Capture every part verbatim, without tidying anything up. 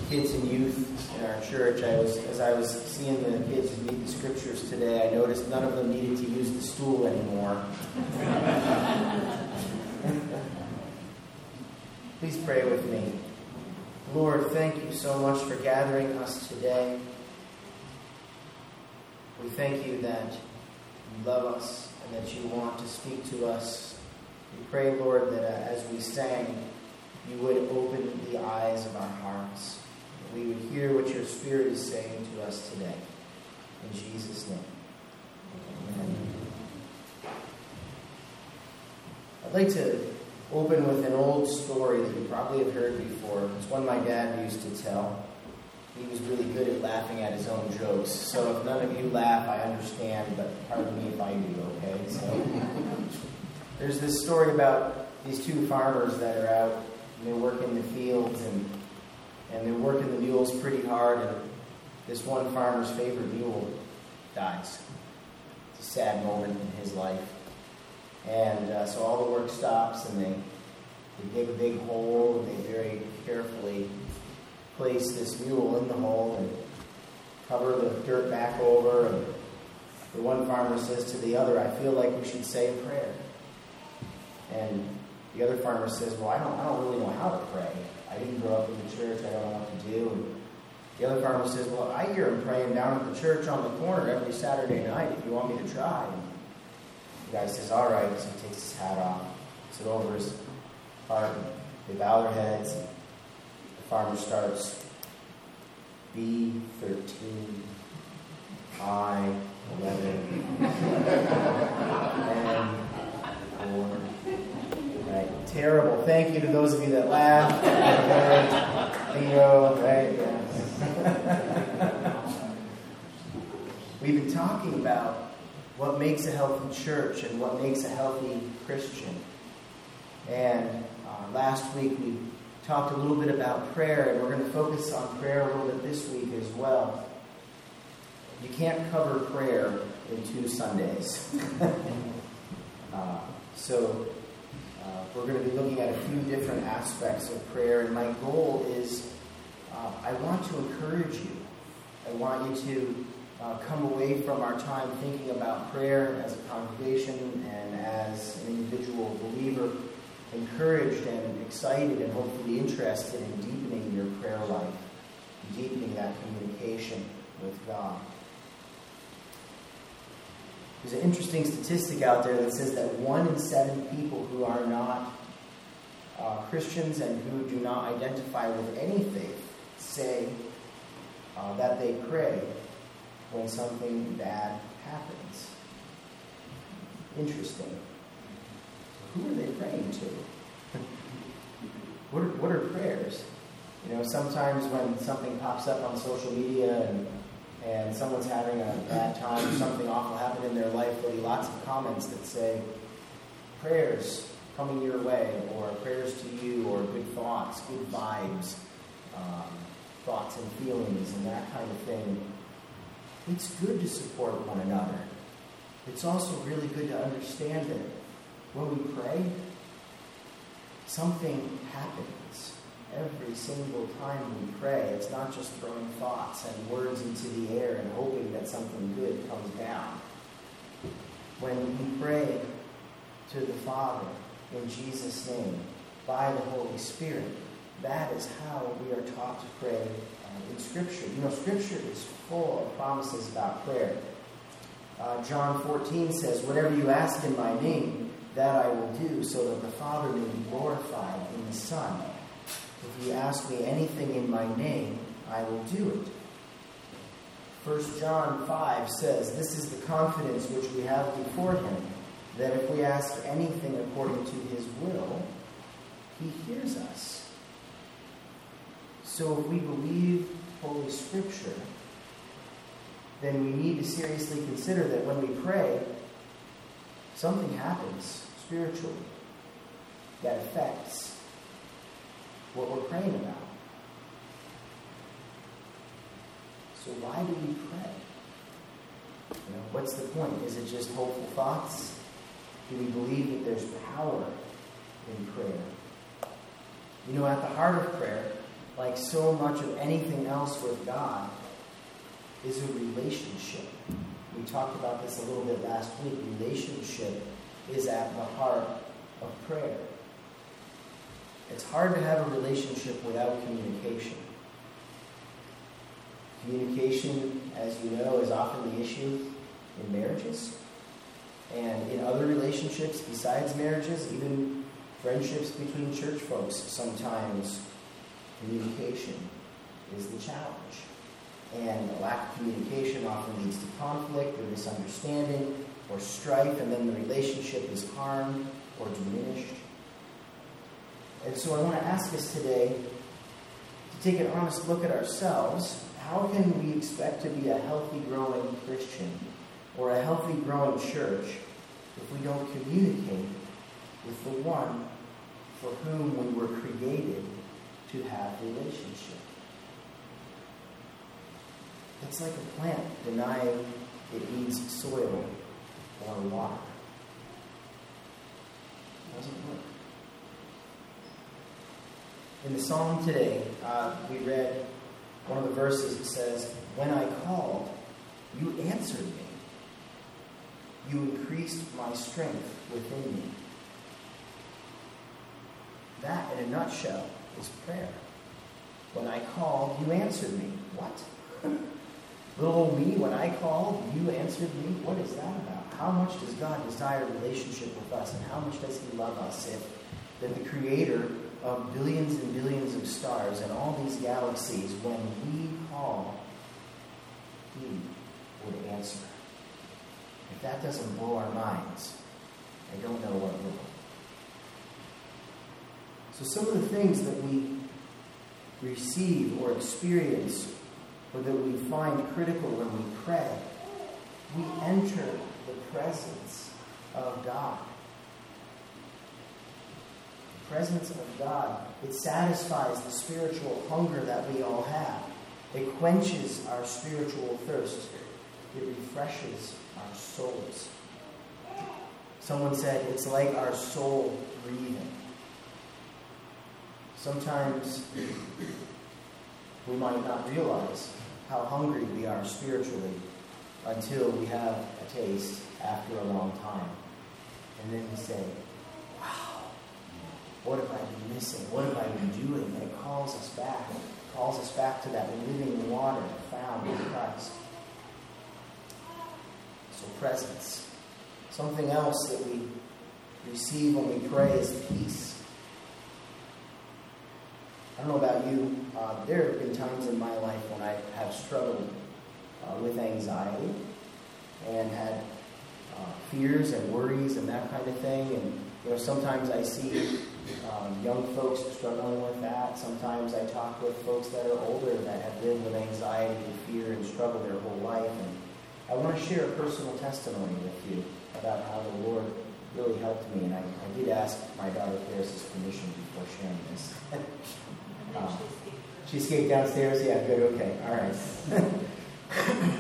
kids and youth in our church, I was as I was seeing the kids read the scriptures today, I noticed none of them needed to use the stool anymore. Please pray with me. Lord, thank you so much for gathering us today. We thank you that you love us and that you want to speak to us. We pray, Lord, that uh, as we sang, you would open the eyes of our hearts. We would hear what your Spirit is saying to us today. In Jesus' name. Amen. I'd like to open with an old story that you probably have heard before. It's one my dad used to tell. He was really good at laughing at his own jokes. So if none of you laugh, I understand, but pardon me if I do, okay? So there's this story about these two farmers that are out, and they work in the fields, and and they're working the mules pretty hard, and this one farmer's favorite mule dies. It's a sad moment in his life. And uh, so all the work stops, and they, they dig a big hole, and they very carefully place this mule in the hole and cover the dirt back over. And the one farmer says to the other, I feel like we should say a prayer. And the other farmer says, well, I don't, I don't really know how to pray. I didn't grow up in the church. I don't know what to do. And the other farmer says, well, I hear him praying down at the church on the corner every Saturday night if you want me to try. And the guy says, all right. So he takes his hat off, puts it over his heart, and they bow their heads. And the farmer starts, B thirteen, I eleven, and four. Right. Terrible. Thank you to those of you that laughed. Bingo. Right. Yes. We've been talking about what makes a healthy church and what makes a healthy Christian. And uh, last week we talked a little bit about prayer, and we're going to focus on prayer a little bit this week as well. You can't cover prayer in two Sundays. uh, so uh, we're going to be looking at a few different aspects of prayer, and my goal is uh, I want to encourage you. I want you to Uh, come away from our time thinking about prayer as a congregation and as an individual believer, encouraged and excited and hopefully interested in deepening your prayer life, deepening that communication with God. There's an interesting statistic out there that says that one in seven people who are not uh, Christians and who do not identify with any faith say uh, that they pray when something bad happens. Interesting. Who are they praying to? What are, what are prayers? You know, sometimes when something pops up on social media and and someone's having a bad time, something awful happened in their life, there'll be lots of comments that say, prayers coming your way, or prayers to you, or good thoughts, good vibes, um, thoughts and feelings, and that kind of thing. It's good to support one another. It's also really good to understand that when we pray, something happens every single time we pray. It's not just throwing thoughts and words into the air and hoping that something good comes down. When we pray to the Father in Jesus' name by the Holy Spirit, that is how we are taught to pray in Scripture. You know, Scripture is full of promises about prayer. Uh, John fourteen says, whatever you ask in my name, that I will do, so that the Father may be glorified in the Son. If you ask me anything in my name, I will do it. First John five says, this is the confidence which we have before him, that if we ask anything according to his will, he hears us. So if we believe Holy Scripture, then we need to seriously consider that when we pray, something happens spiritually that affects what we're praying about. So why do we pray? You know, what's the point? Is it just hopeful thoughts? Do we believe that there's power in prayer? You know, at the heart of prayer like so much of anything else with God, is a relationship. We talked about this a little bit last week. Relationship is at the heart of prayer. It's hard to have a relationship without communication. Communication, as you know, is often the issue in marriages and in other relationships besides marriages, even friendships between church folks. Sometimes communication is the challenge. And a lack of communication often leads to conflict or misunderstanding or strife, and then the relationship is harmed or diminished. And so I want to ask us today to take an honest look at ourselves. How can we expect to be a healthy, growing Christian or a healthy, growing church if we don't communicate with the one for whom we were created to have a relationship? It's like a plant denying it needs soil or water. It doesn't work. In the psalm today, uh, we read one of the verses that says, "When I called, you answered me. You increased my strength within me." That, in a nutshell, is prayer. When I called, you answered me. What? Little old me, when I called, you answered me? What is that about? How much does God desire a relationship with us, and how much does He love us if that the Creator of billions and billions of stars and all these galaxies, when we call, He would answer? If that doesn't blow our minds, I don't know what will. So some of the things that we receive or experience or that we find critical when we pray, we enter the presence of God. The presence of God, it satisfies the spiritual hunger that we all have. It quenches our spiritual thirst. It refreshes our souls. Someone said it's like our soul breathing. Sometimes we might not realize how hungry we are spiritually until we have a taste after a long time. And then we say, wow, what have I been missing? What have I been doing? And it calls us back. It calls us back to that living water found in Christ. So presence. Something else that we receive when we pray is peace. I don't know about you, uh, there have been times in my life when I have struggled uh, with anxiety and had uh, fears and worries and that kind of thing. And you know, sometimes I see um, young folks struggling with that. Sometimes I talk with folks that are older that have lived with anxiety and fear and struggle their whole life. And I want to share a personal testimony with you about how the Lord really helped me. And I, I did ask my daughter Paris' permission before sharing this. Uh, she escaped downstairs? Yeah, good, okay, all right.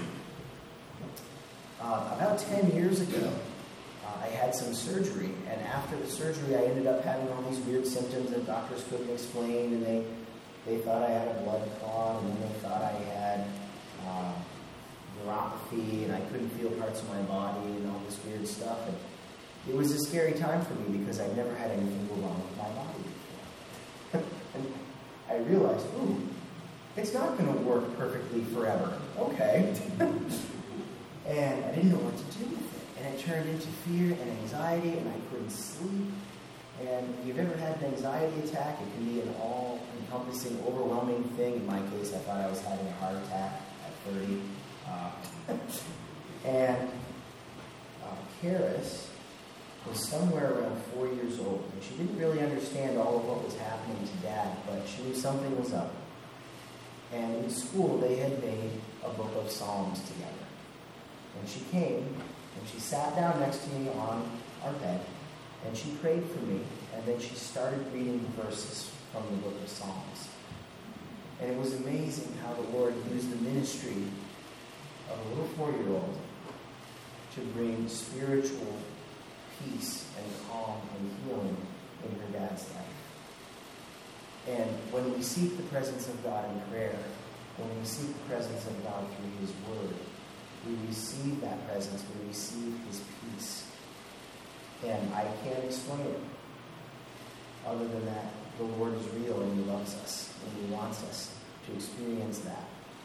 uh, about ten years ago, uh, I had some surgery, and after the surgery, I ended up having all these weird symptoms that doctors couldn't explain, and they, they thought I had a blood clot, and then they thought I had uh, neuropathy, and I couldn't feel parts of my body, and all this weird stuff. And it was a scary time for me because I'd never had anything go wrong with my body before. And I realized, ooh, it's not going to work perfectly forever. Okay. And I didn't know what to do with it. And it turned into fear and anxiety, and I couldn't sleep. And if you've ever had an anxiety attack, it can be an all-encompassing, overwhelming thing. In my case, I thought I was having a heart attack at thirty. Uh, and uh, Karis was somewhere around four years old, and she didn't really understand all of what was happening to Dad, but she knew something was up. And in school, they had made a book of Psalms together. And she came, and she sat down next to me on our bed, and she prayed for me, and then she started reading verses from the book of Psalms. And it was amazing how the Lord used the ministry of a little four-year-old to bring spiritual peace and calm and healing in her dad's life. And when we seek the presence of God in prayer, when we seek the presence of God through His Word, we receive that presence, we receive His peace. And I can't explain it other than that the Lord is real and He loves us and He wants us to experience that.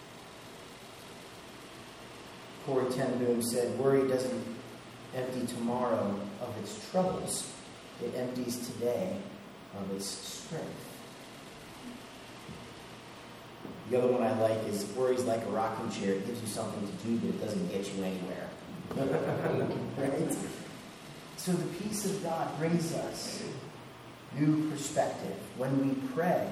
Corrie ten Boom said, worry doesn't empty tomorrow of its troubles. It empties today of its strength. The other one I like is, worry's like a rocking chair. It gives you something to do, but it doesn't get you anywhere. Right? So the peace of God brings us new perspective. When we pray,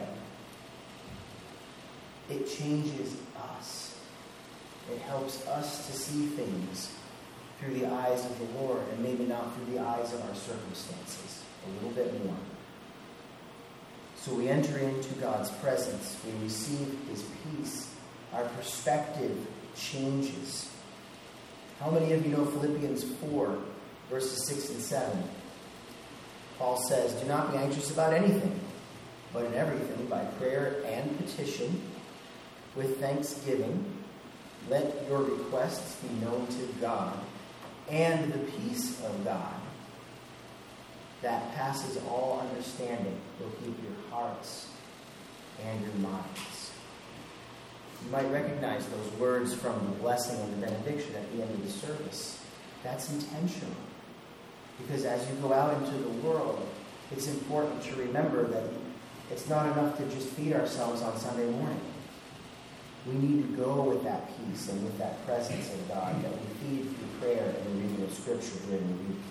it changes us. It helps us to see things through the eyes of the Lord, and maybe not through the eyes of our circumstances. A little bit more. So we enter into God's presence. We receive His peace. Our perspective changes. How many of you know Philippians four, verses six and seven? Paul says, do not be anxious about anything, but in everything, by prayer and petition, with thanksgiving, let your requests be known to God, and the peace of God, that passes all understanding, will keep your hearts and your minds. You might recognize those words from the blessing and the benediction at the end of the service. That's intentional. Because as you go out into the world, it's important to remember that it's not enough to just feed ourselves on Sunday morning. We need to go with that peace and with that presence of God that we feed through prayer and the reading of Scripture during the week.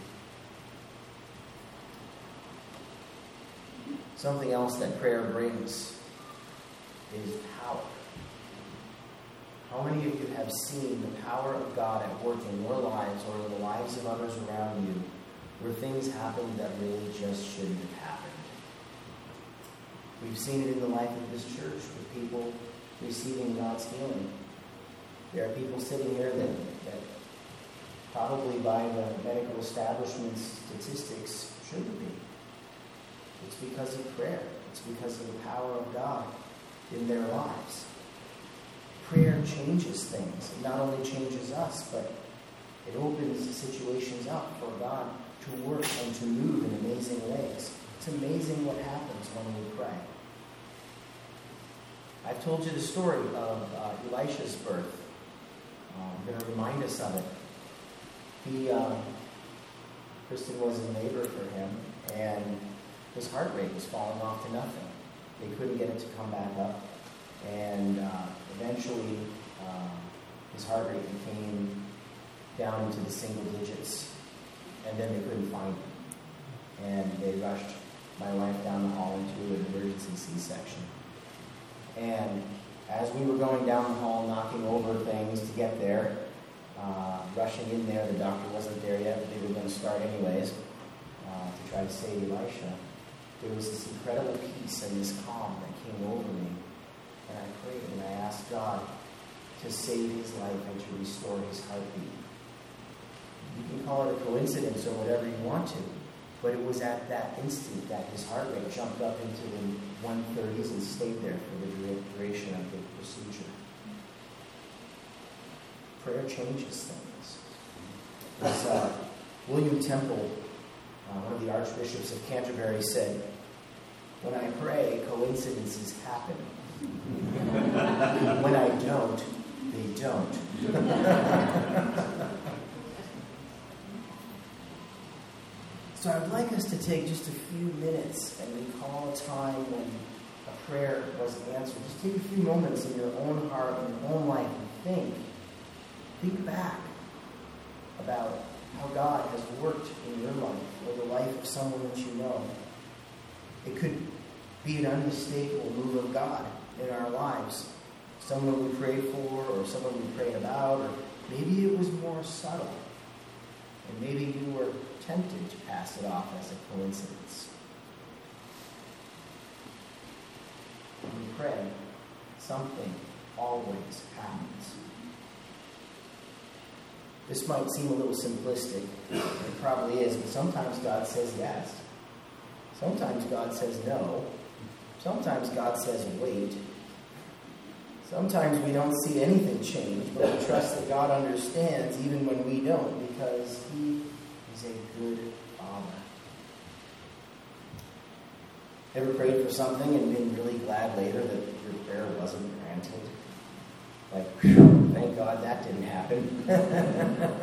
Something else that prayer brings is power. How many of you have seen the power of God at work in your lives or in the lives of others around you, where things happen that really just shouldn't have happened? We've seen it in the life of this church with people receiving God's healing. There are people sitting here that, that probably by the medical establishment's statistics shouldn't be. It's because of prayer. It's because of the power of God in their lives. Prayer changes things. It not only changes us, but it opens situations up for God to work and to move in amazing ways. It's amazing what happens when we pray. I've told you the story of uh, Elisha's birth. Uh, I'm going to remind us of it. He, uh, Kristen was a neighbor for him, and his heart rate was falling off to nothing. They couldn't get it to come back up. And uh, eventually, uh, his heart rate became down into the single digits. And then they couldn't find him. And they rushed my wife down the hall into an emergency C-section. And as we were going down the hall, knocking over things to get there, uh, rushing in there, the doctor wasn't there yet, but they were going to start anyways, uh, to try to save Elisha. There was this incredible peace and this calm that came over me. And I prayed and I asked God to save his life and to restore his heartbeat. You can call it a coincidence or whatever you want to, but it was at that instant that his heart rate jumped up into the one thirties and stayed there for the duration of the procedure. Prayer changes things. As uh, William Temple, uh, one of the archbishops of Canterbury, said, "When I pray, coincidences happen. When I don't, they don't." So I would like us to take just a few minutes and recall a time when a prayer was answered. Just take a few moments in your own heart, in your own life, and think. Think back about how God has worked in your life or the life of someone that you know. It could be an unmistakable move of God in our lives. Someone we prayed for, or someone we prayed about, or maybe it was more subtle. And maybe you were tempted to pass it off as a coincidence. When we pray, something always happens. This might seem a little simplistic. It probably is, but sometimes God says yes. Sometimes God says no Sometimes God says, wait. Sometimes we don't see anything change, but we trust that God understands even when we don't, because He is a good Father. Ever prayed for something and been really glad later that your prayer wasn't granted? Like, whew, thank God that didn't happen.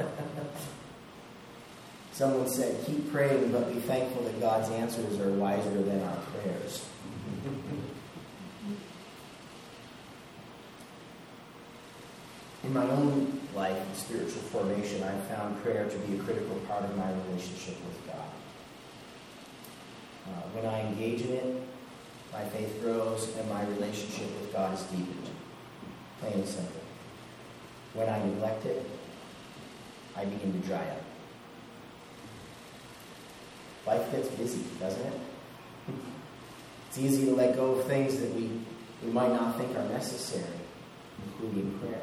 Someone said, keep praying, but be thankful that God's answers are wiser than our prayers. In my own life and spiritual formation, I've found prayer to be a critical part of my relationship with God. Uh, when I engage in it, my faith grows and my relationship with God is deepened. Plain and simple. When I neglect it, I begin to dry up. Life gets busy, doesn't it? It's easy to let go of things that we, we might not think are necessary, including prayer.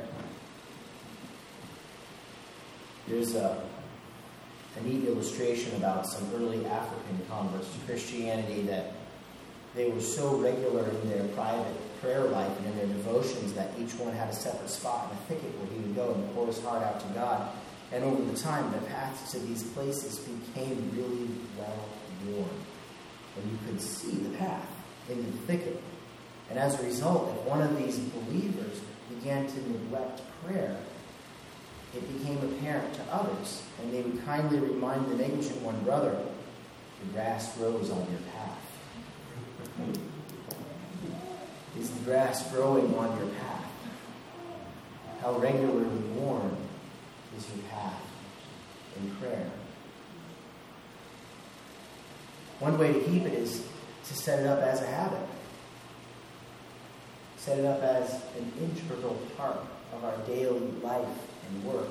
There's a, a neat illustration about some early African converts to Christianity that they were so regular in their private prayer life and in their devotions that each one had a separate spot in a thicket where he would go and pour his heart out to God. And over the time, the paths to these places became really well worn. And you could see the path into the thicket. And as a result, if one of these believers began to neglect prayer, it became apparent to others, and they would kindly remind the negligent one, brother, the grass grows on your path. Is the grass growing on your path? How regularly worn is your path in prayer? One way to keep it is to set it up as a habit. Set it up as an integral part of our daily life and work.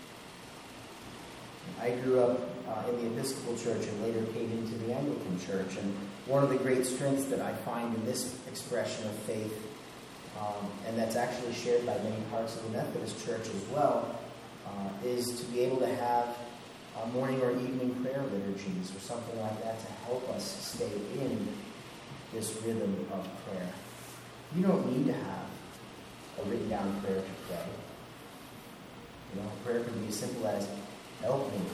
I grew up uh, in the Episcopal Church and later came into the Anglican Church. And one of the great strengths that I find in this expression of faith, um, and that's actually shared by many parts of the Methodist Church as well, uh, is to be able to have uh, morning or evening prayer liturgies or something like that to help us stay in this rhythm of prayer. You don't need to have a written down prayer to pray. You know, prayer can be as simple as, help me.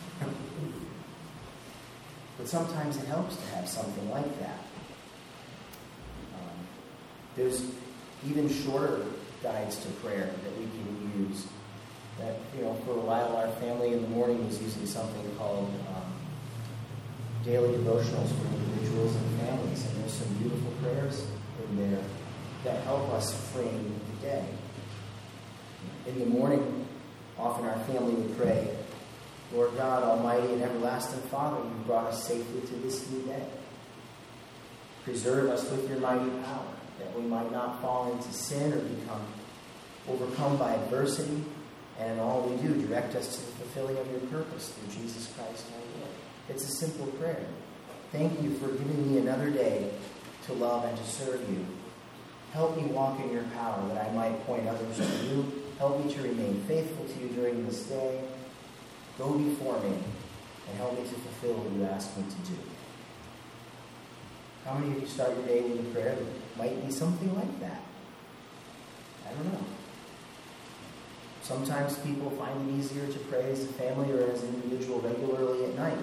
But sometimes it helps to have something like that. Um, there's even shorter guides to prayer that we can use. That, you know, for a while our family in the morning was using something called um, daily devotionals for individuals and families. And there's some beautiful prayers in there that help us frame the day. In the morning, often our family would pray, Lord God, Almighty and everlasting Father, you brought us safely to this new day. Preserve us with your mighty power, that we might not fall into sin or become overcome by adversity, and in all we do, direct us to the fulfilling of your purpose through Jesus Christ our Lord. It's a simple prayer. Thank you for giving me another day to love and to serve you. Help me walk in your power that I might point others to you. Help me to remain faithful to you during this day. Go before me and help me to fulfill what you ask me to do. How many of you start your day with a prayer that might be something like that? I don't know. Sometimes people find it easier to pray as a family or as an individual regularly at night.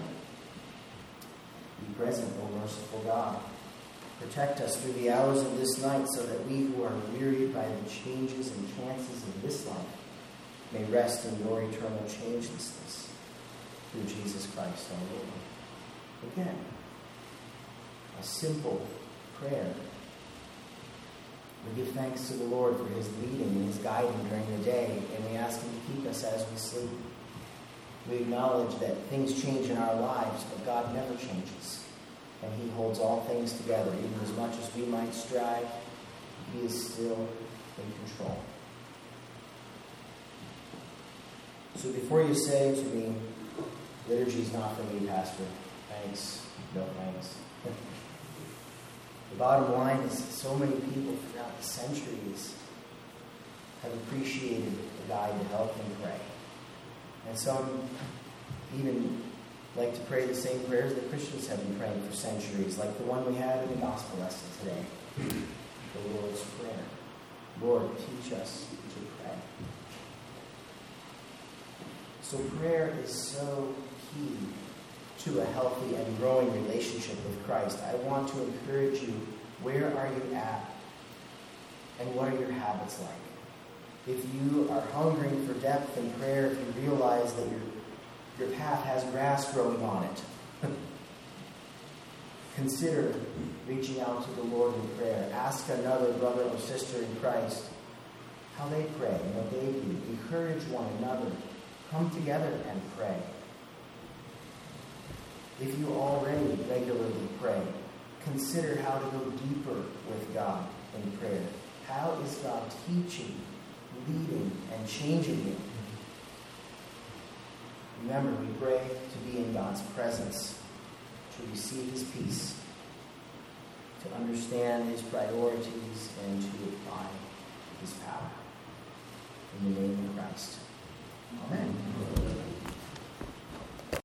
Be present, O merciful God. Protect us through the hours of this night so that we who are wearied by the changes and chances of this life may rest in your eternal changelessness through Jesus Christ our Lord. Again, a simple prayer. We give thanks to the Lord for his leading and his guiding during the day, and we ask him to keep us as we sleep. We acknowledge that things change in our lives, but God never changes, and he holds all things together. Even as much as we might strive, he is still in control. So before you say to me, liturgy's not for me, Pastor, thanks, no thanks. The bottom line is so many people throughout the centuries have appreciated the guide to help them pray. And some even like to pray the same prayers that Christians have been praying for centuries, like the one we had in the gospel lesson today. the Lord's Prayer. Lord, teach us to pray. So prayer is so key to a healthy and growing relationship with Christ. I want to encourage you, where are you at? And what are your habits like? If you are hungering for depth in prayer, if you realize that your, your path has grass growing on it, consider reaching out to the Lord in prayer. Ask another brother or sister in Christ how they pray and what they do. Encourage one another. Come together and pray. If you already regularly pray, consider how to go deeper with God in prayer. How is God teaching, leading, and changing you? Remember, we pray to be in God's presence, to receive His peace, to understand His priorities, and to apply His power. In the name of Christ. Amen.